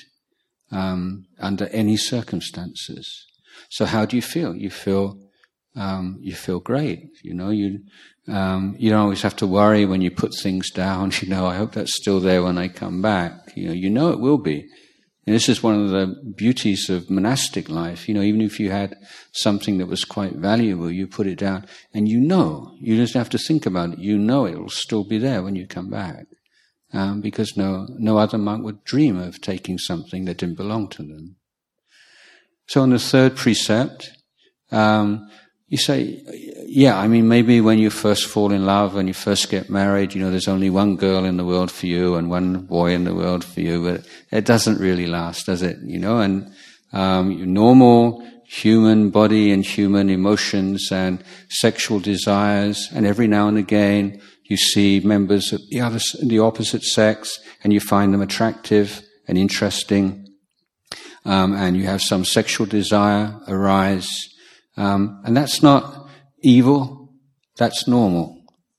um, under any circumstances. So how do you feel? You feel um, you feel great. You know, you um, you don't always have to worry when you put things down. You know, I hope that's still there when I come back. You know, you know it will be. And this is one of the beauties of monastic life. You know, even if you had something that was quite valuable, you put it down, and you know, you just have to think about it. You know it will still be there when you come back, um, because no no other monk would dream of taking something that didn't belong to them. So on the third precept, um, you say, yeah, I mean, maybe when you first fall in love, when you first get married, you know, there's only one girl in the world for you and one boy in the world for you, but it doesn't really last, does it? You know, and um, your normal human body and human emotions and sexual desires, and every now and again you see members of the other, the opposite sex, and you find them attractive and interesting, um, and you have some sexual desire arise, um, and that's not evil, that's normal.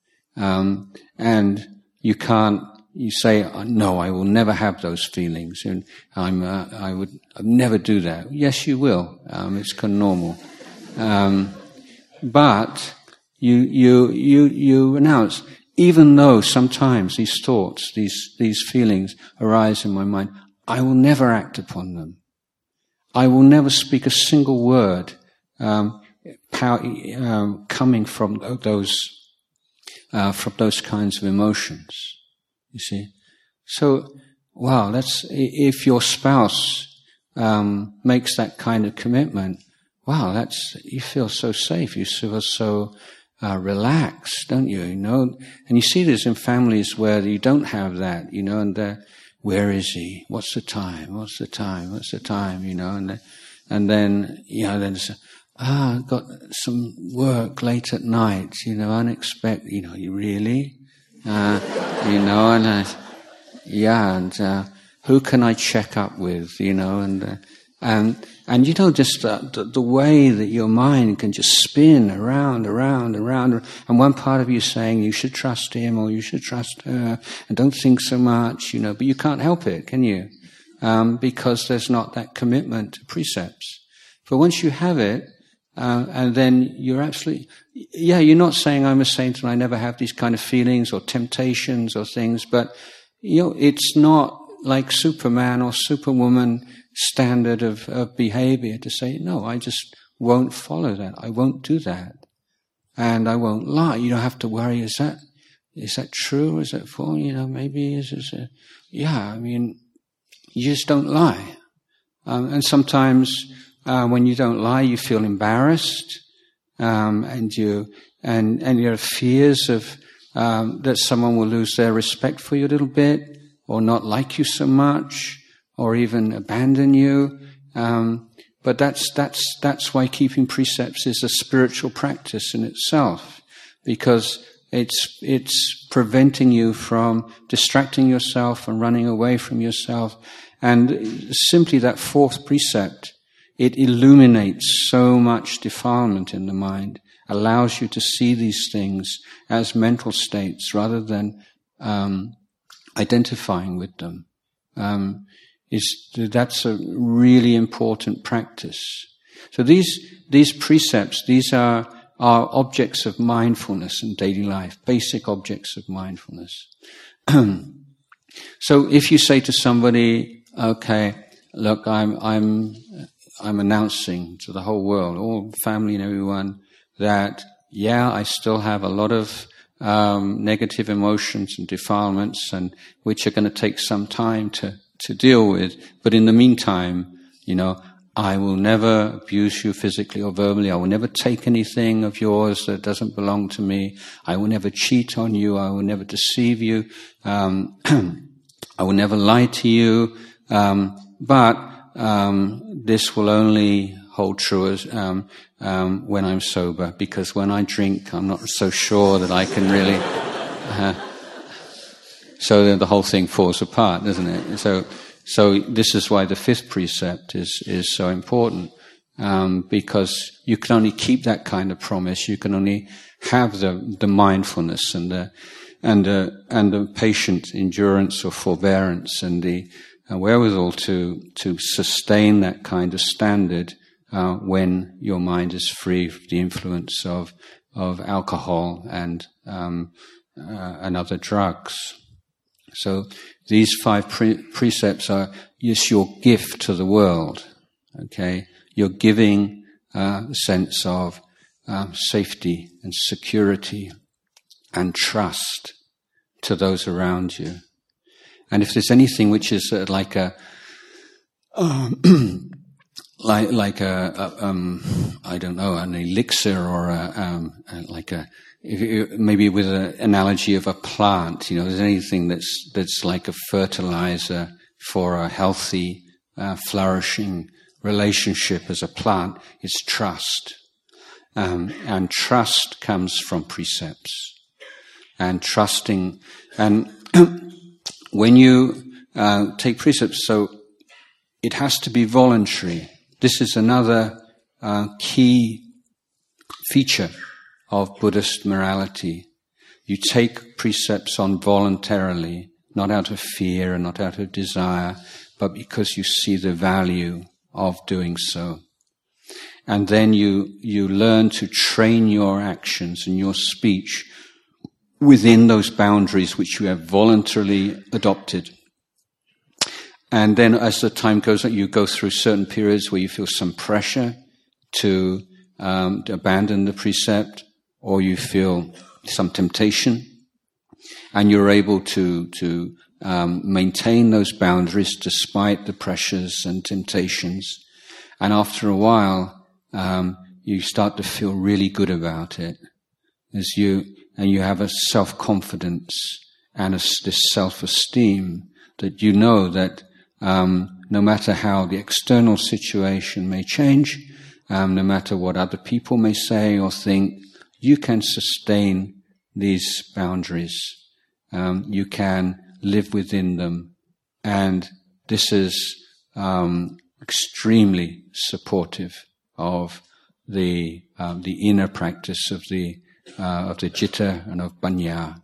Um, and you can't, you say, no, I will never have those feelings, and I'm, uh, I would I'd never do that. Yes, you will. Um, it's kind of normal. Um, but you, you, you, you announce, even though sometimes these thoughts, these, these feelings arise in my mind, I will never act upon them. I will never speak a single word, um, power, um, coming from those Uh, from those kinds of emotions, you see. So, wow, that's, if your spouse um, makes that kind of commitment, wow, that's, you feel so safe, you feel so uh, relaxed, don't you, you know? And you see this in families where you don't have that, you know, and they're, where is he? What's the time? What's the time? What's the time? You know, and, and then, you know, then it's, ah, I've got some work late at night, you know, unexpected, you know, you really? Uh, you know, and, uh, yeah, and, uh, who can I check up with, you know, and, uh, and, and, you know, just uh, the, the way that your mind can just spin around, around, around, and one part of you saying you should trust him or you should trust her, and don't think so much, you know, but you can't help it, can you? Um, because there's not that commitment to precepts. But once you have it, Uh, and then you're absolutely, yeah, you're not saying I'm a saint and I never have these kind of feelings or temptations or things, but, you know, it's not like Superman or Superwoman standard of, of behavior to say, no, I just won't follow that. I won't do that. And I won't lie. You don't have to worry, is that, is that true? Is that false? You know, maybe is this a, yeah, I mean, you just don't lie. Um, and sometimes, Uh, when you don't lie, you feel embarrassed, um, and you and and your fears of um, that someone will lose their respect for you a little bit, or not like you so much, or even abandon you. Um, but that's that's that's why keeping precepts is a spiritual practice in itself, because it's it's preventing you from distracting yourself and running away from yourself. And simply that fourth precept, it illuminates so much defilement in the mind, allows you to see these things as mental states rather than um, identifying with them. Um, is that's a really important practice. So these these precepts, these are are objects of mindfulness in daily life, basic objects of mindfulness. So if you say to somebody, "Okay, look, I'm I'm." I'm announcing to the whole world, all family and everyone, that, yeah, I still have a lot of um, negative emotions and defilements, and which are going to take some time to, to deal with. But in the meantime, you know, I will never abuse you physically or verbally. I will never take anything of yours that doesn't belong to me. I will never cheat on you. I will never deceive you. Um, I will never lie to you. Um, but Um, this will only hold true as, um, um, when I'm sober, because when I drink, I'm not so sure that I can really. Uh, so then the whole thing falls apart, doesn't it? So, so this is why the fifth precept is is so important, um, because you can only keep that kind of promise. You can only have the the mindfulness and the and the and the patient endurance or forbearance and the Uh, wherewithal to to sustain that kind of standard uh, when your mind is free of the influence of of alcohol and um, uh, and other drugs. So these five pre- precepts are just your gift to the world. Okay, you're giving uh, a sense of um, safety and security and trust to those around you. And if there's anything which is uh, like a, um, like like a, a um, I don't know, an elixir or a, um, a, like a, if you, maybe with an analogy of a plant, you know, there's anything that's that's like a fertilizer for a healthy, uh, flourishing relationship as a plant is trust. Um, and trust comes from precepts. And trusting, and when you uh, take precepts, so it has to be voluntary. This is another uh, key feature of Buddhist morality. You take precepts on voluntarily, not out of fear and not out of desire, but because you see the value of doing so. And then you, you learn to train your actions and your speech within those boundaries which you have voluntarily adopted. And then as the time goes on, you go through certain periods where you feel some pressure to, um, to abandon the precept, or you feel some temptation, and you're able to, to um, maintain those boundaries despite the pressures and temptations. And after a while, um, you start to feel really good about it, as you and you have a self-confidence and a, this self-esteem that you know that um, no matter how the external situation may change, um, no matter what other people may say or think, you can sustain these boundaries. Um, you can live within them, and this is um, extremely supportive of the um, the inner practice of the uh, of the citta and of panya.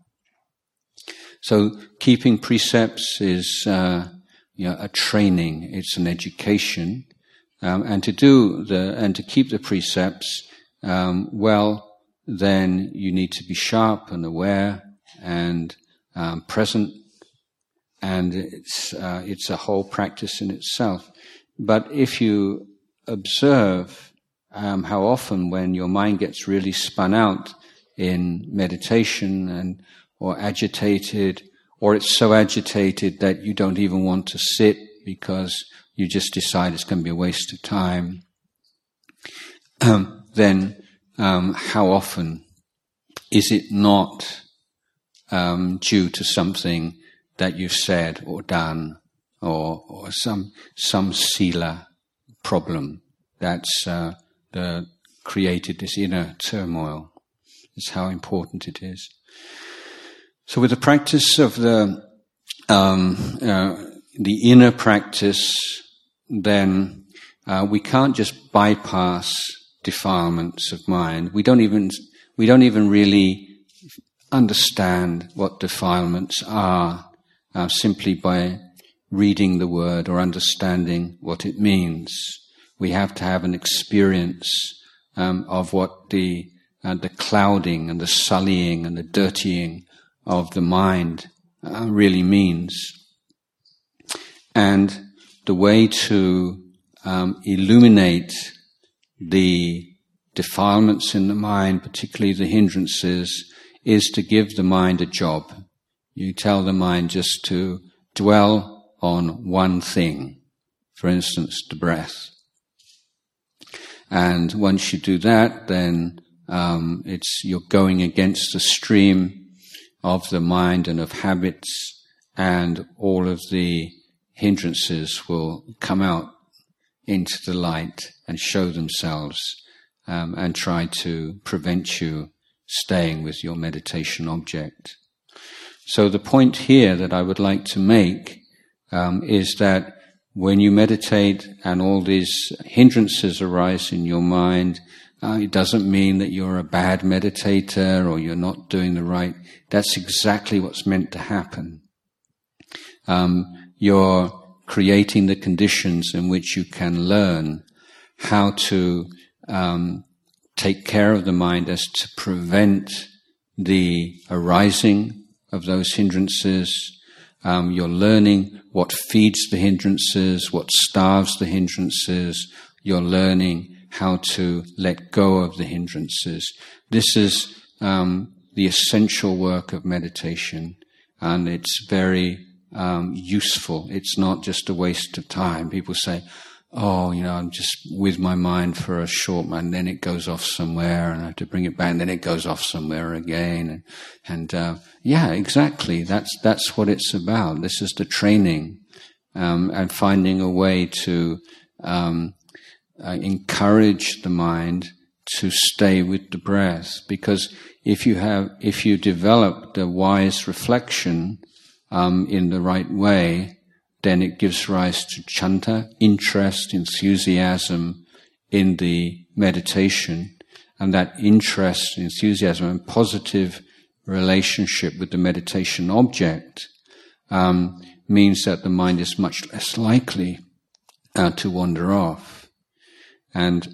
So, keeping precepts is uh, you know, a training. It's an education, um, and to do the and to keep the precepts um, well, then you need to be sharp and aware and um, present, and it's uh, it's a whole practice in itself. But if you observe um, how often when your mind gets really spun out in meditation and or agitated, or it's so agitated that you don't even want to sit because you just decide it's going to be a waste of time, um, then um, how often is it not um, due to something that you've said or done, or, or some some sila problem that's uh, the, created this inner turmoil? Is how important it is. So, with the practice of the um, uh, the inner practice, then uh, we can't just bypass defilements of mind. We don't even we don't even really understand what defilements are uh, simply by reading the word or understanding what it means. We have to have an experience um, of what the uh, the clouding and the sullying and the dirtying of the mind uh, really means. And the way to um, illuminate the defilements in the mind, particularly the hindrances, is to give the mind a job. You tell the mind just to dwell on one thing, for instance, the breath. And once you do that, then um, it's you're going against the stream of the mind and of habits, and all of the hindrances will come out into the light and show themselves um, and try to prevent you staying with your meditation object. So the point here that I would like to make um, is that when you meditate and all these hindrances arise in your mind, uh, it doesn't mean that you're a bad meditator or you're not doing the right. That's exactly what's meant to happen. Um, you're creating the conditions in which you can learn how to um, take care of the mind as to prevent the arising of those hindrances. Um, you're learning what feeds the hindrances, what starves the hindrances. You're learning how to let go of the hindrances. This is um, the essential work of meditation, and it's very um, useful. It's not just a waste of time. People say, oh, you know, I'm just with my mind for a short moment, and then it goes off somewhere, and I have to bring it back, and then it goes off somewhere again. And, and uh, yeah, exactly. That's that's what it's about. This is the training, um, and finding a way to um, uh, encourage the mind to stay with the breath, because if you have, if you develop the wise reflection um, in the right way, then it gives rise to chanta, interest, enthusiasm in the meditation, and that interest, enthusiasm, and positive relationship with the meditation object um, means that the mind is much less likely uh, to wander off. And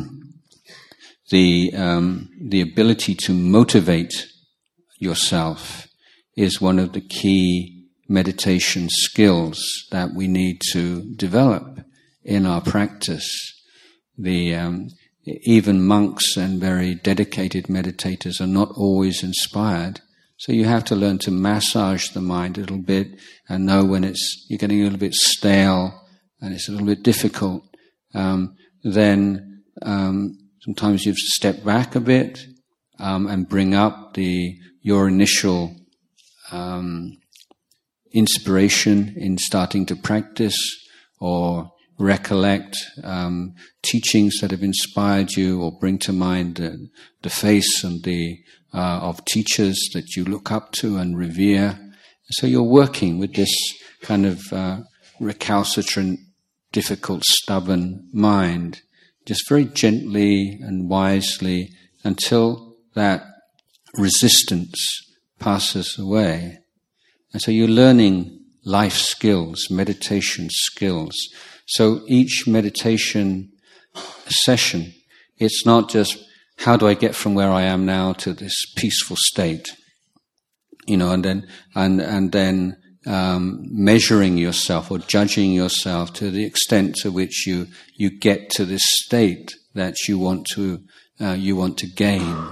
the um, the ability to motivate yourself is one of the key meditation skills that we need to develop in our practice. The um, even monks and very dedicated meditators are not always inspired, so you have to learn to massage the mind a little bit and know when it's you're getting a little bit stale and it's a little bit difficult. Um, then um, sometimes you have to step back a bit um, and bring up the your initial um, inspiration in starting to practice, or recollect um, teachings that have inspired you, or bring to mind the, the face and the uh, of teachers that you look up to and revere. So you're working with this kind of uh, recalcitrant, difficult, stubborn mind, just very gently and wisely until that resistance passes away. And so you're learning life skills, meditation skills. So each meditation session, it's not just, how do I get from where I am now to this peaceful state? You know, and then, and, and then, um, measuring yourself or judging yourself to the extent to which you, you get to this state that you want to, uh, you want to gain.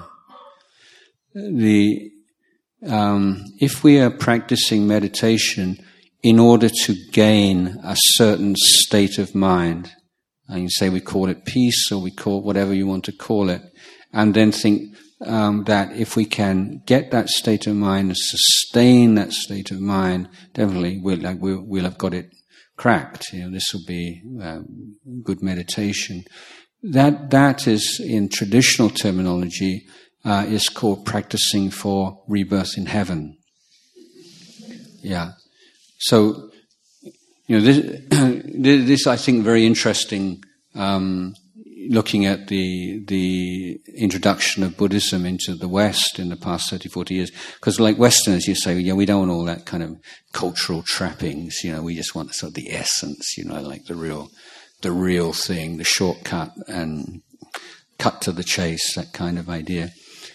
The, um, if we are practicing meditation in order to gain a certain state of mind, and you say we call it peace, or we call it whatever you want to call it, and then think um, that if we can get that state of mind and sustain that state of mind, definitely we'll, like, we'll, we'll have got it cracked. You know, this will be uh, good meditation. That that is, in traditional terminology, uh, is called practicing for rebirth in heaven. Yeah. So, you know, this, this I think very interesting. Um, looking at the the introduction of Buddhism into the West in the past thirty, forty years, because like Westerners, you say, yeah, we don't want all that kind of cultural trappings. You know, we just want sort of the essence. You know, like the real, the real thing, the shortcut and cut to the chase, that kind of idea.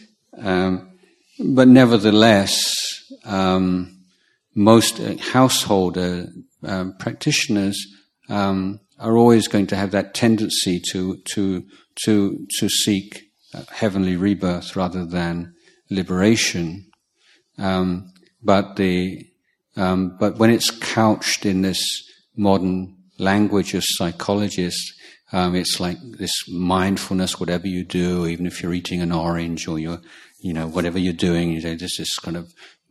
Um, but nevertheless, um, most householder um, practitioners um, are always going to have that tendency to to to to seek uh, heavenly rebirth rather than liberation. Um, but the um, but when it's couched in this modern language of psychologists, um, it's like this mindfulness. Whatever you do, even if you're eating an orange or you're, you know, whatever you're doing, you know, there's this kind of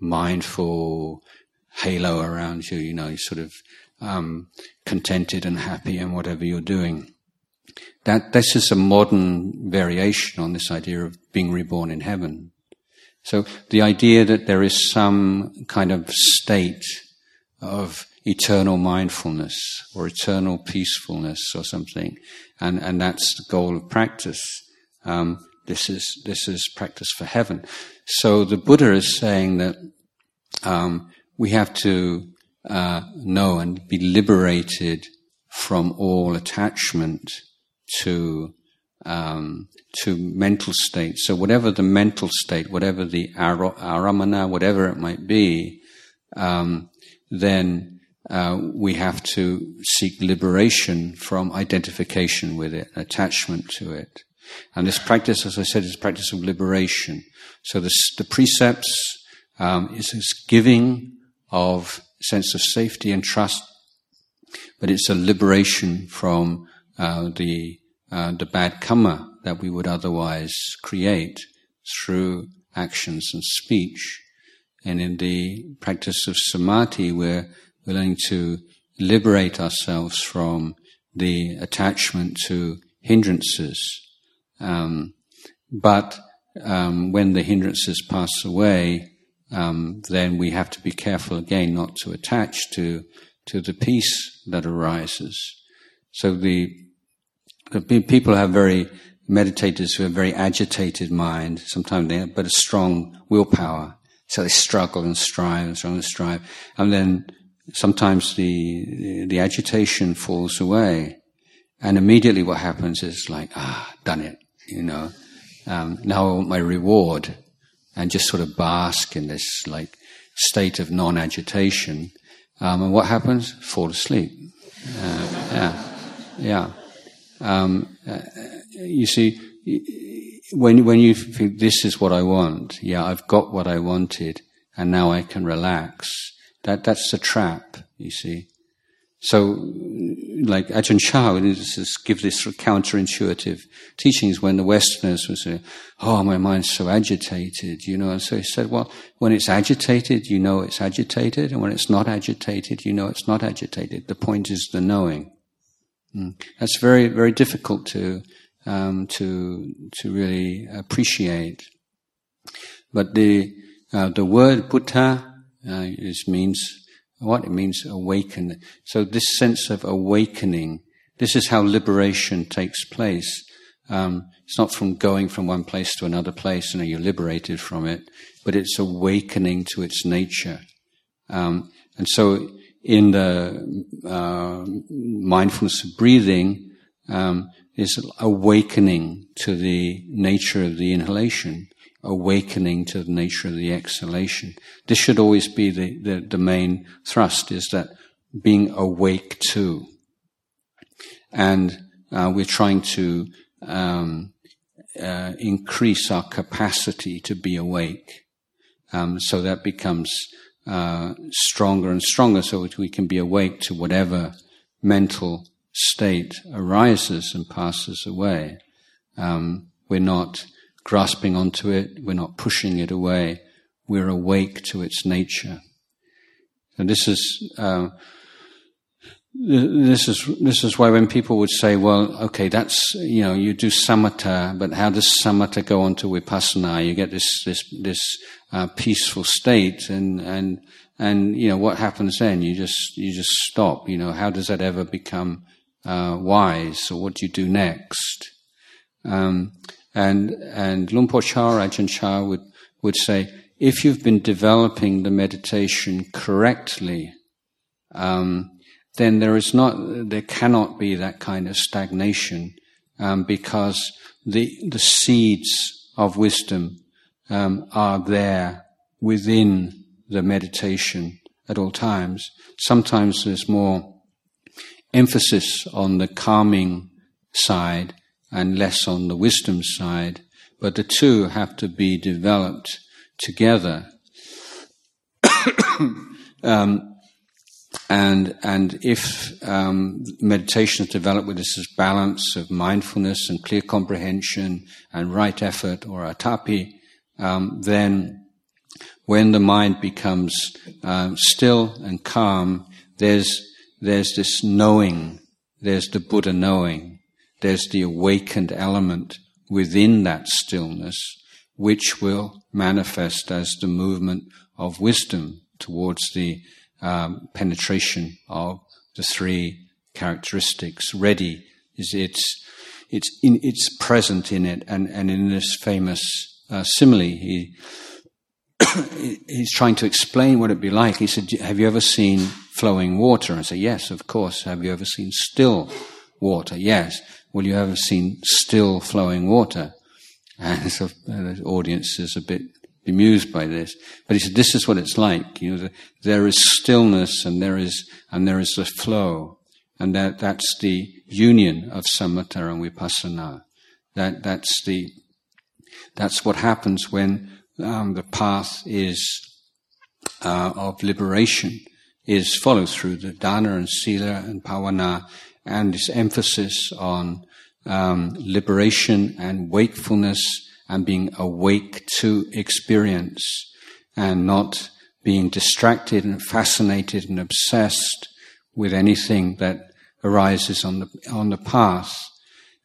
mindful halo around you. You know, you sort of Um, contented and happy in whatever you're doing. That this is a modern variation on this idea of being reborn in heaven. So the idea that there is some kind of state of eternal mindfulness or eternal peacefulness or something, and, and that's the goal of practice. Um, this is this is practice for heaven. So the Buddha is saying that um, we have to Uh, know and be liberated from all attachment to um, to mental states. So whatever the mental state, whatever the ar- aramana, whatever it might be, um, then uh, we have to seek liberation from identification with it, attachment to it. And this practice, as I said, is a practice of liberation. So the, the precepts um, is this giving of sense of safety and trust, but it's a liberation from uh, the uh, the bad karma that we would otherwise create through actions and speech. And in the practice of samadhi, we're willing to liberate ourselves from the attachment to hindrances. Um, but um, when the hindrances pass away, um, then we have to be careful again not to attach to to the peace that arises. So the, the people have very meditators who have very agitated mind. Sometimes they have but a strong willpower, so they struggle and strive and struggle and strive, and then sometimes the the, the agitation falls away, and immediately what happens is like, ah, done it, you know. Um, now I want my reward, and just sort of bask in this like state of non-agitation. Um, and what happens? Fall asleep. Uh, yeah, yeah. Um, uh, you see, when when you think this is what I want, yeah, I've got what I wanted, and now I can relax. That that's a trap. You see. So, like Ajahn Chah gives this sort of counterintuitive teachings when the Westerners would say, "Oh, my mind's so agitated," you know. And so he said, "Well, when it's agitated, you know it's agitated, and when it's not agitated, you know it's not agitated. The point is the knowing." Mm. That's very, very difficult to um, to to really appreciate. But the uh, the word Buddha uh, is means. What? It means awaken. So this sense of awakening, this is how liberation takes place. Um, it's not from going from one place to another place and you're liberated from it, but it's awakening to its nature. Um, and so in the uh, mindfulness of breathing um, is awakening to the nature of the inhalation, awakening to the nature of the exhalation. This should always be the, the, the main thrust, is that being awake to. And uh, we're trying to um, uh, increase our capacity to be awake. Um, so that becomes uh, stronger and stronger, so that we can be awake to whatever mental state arises and passes away. Um, we're not grasping onto it, we're not pushing it away, we're awake to its nature. And this is, uh, this is, this is why when people would say, well, okay, that's, you know, you do samatha, but how does samatha go on to vipassana? You get this, this, this, uh, peaceful state, and, and, and, you know, what happens then? You just, you just stop, you know, how does that ever become, uh, wise? Or what do you do next? Um, And, and Luang Por Chah, Ajahn Chah would, would say, if you've been developing the meditation correctly, um, then there is not, there cannot be that kind of stagnation, um, because the, the seeds of wisdom, um, are there within the meditation at all times. Sometimes there's more emphasis on the calming side, and less on the wisdom side, but the two have to be developed together. um, and and if um, meditation is developed with this balance of mindfulness and clear comprehension and right effort, or atapi, um, then when the mind becomes um, still and calm, there's there's this knowing, there's the Buddha knowing. There's the awakened element within that stillness, which will manifest as the movement of wisdom towards the um, penetration of the three characteristics. Ready is it's it's in, it's present in it, and and in this famous uh, simile, he he's trying to explain what it'd be like. He said, "Have you ever seen flowing water?" I said, "Yes, of course." "Have you ever seen still water?" "Yes." "Well, you ever seen still flowing water?" And so the audience is a bit bemused by this. But he said, this is what it's like. You know, the, there is stillness, and there is and there is the flow, and that that's the union of samatha and vipassana. That that's the that's what happens when um, the path is uh, of liberation is followed through the dana and sila and bhavana. And this emphasis on um, liberation and wakefulness and being awake to experience, and not being distracted and fascinated and obsessed with anything that arises on the on the path.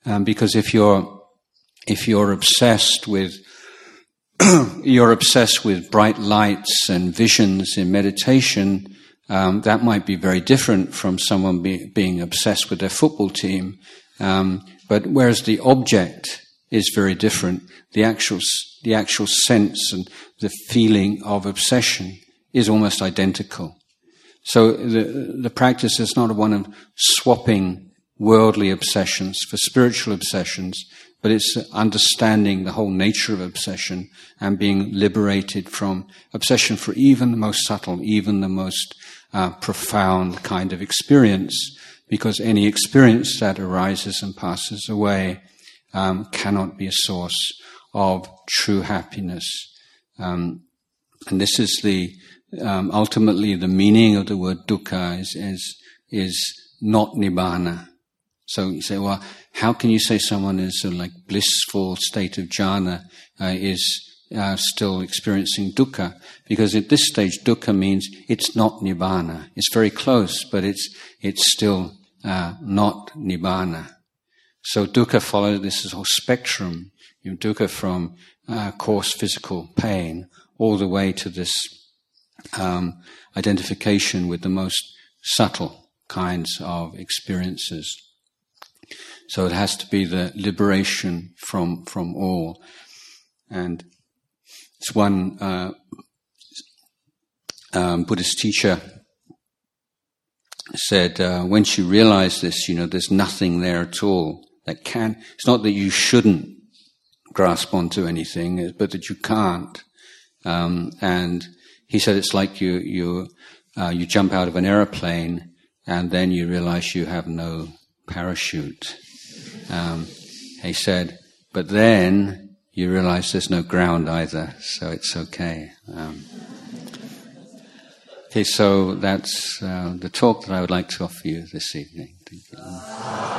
Um, because if you're, if you're obsessed with, you're obsessed with bright lights and visions in meditation, um, that might be very different from someone be, being obsessed with their football team. Um, but whereas the object is very different, the actual, the actual sense and the feeling of obsession is almost identical. So the, the practice is not one of swapping worldly obsessions for spiritual obsessions, but it's understanding the whole nature of obsession and being liberated from obsession for even the most subtle, even the most uh, profound kind of experience, because any experience that arises and passes away um, cannot be a source of true happiness. Um, and this is the um, ultimately the meaning of the word dukkha is is, is not nibbana. So you say, well, how can you say someone is a like blissful state of jhana uh, is uh, still experiencing dukkha? Because at this stage, dukkha means it's not nibbana. It's very close, but it's it's still uh, not nibbana. So dukkha follows this whole spectrum. You know, dukkha from uh, coarse physical pain all the way to this um, identification with the most subtle kinds of experiences. So it has to be the liberation from from all. And it's one uh, um, Buddhist teacher said, uh, when she realized this, you know, there's nothing there at all that can. It's not that you shouldn't grasp onto anything, but that you can't. Um, and he said it's like you you uh, you jump out of an airplane and then you realize you have no parachute. Um, he said, but then you realize there's no ground either, so it's okay. Um, okay, so that's uh, the talk that I would like to offer you this evening. Thank you.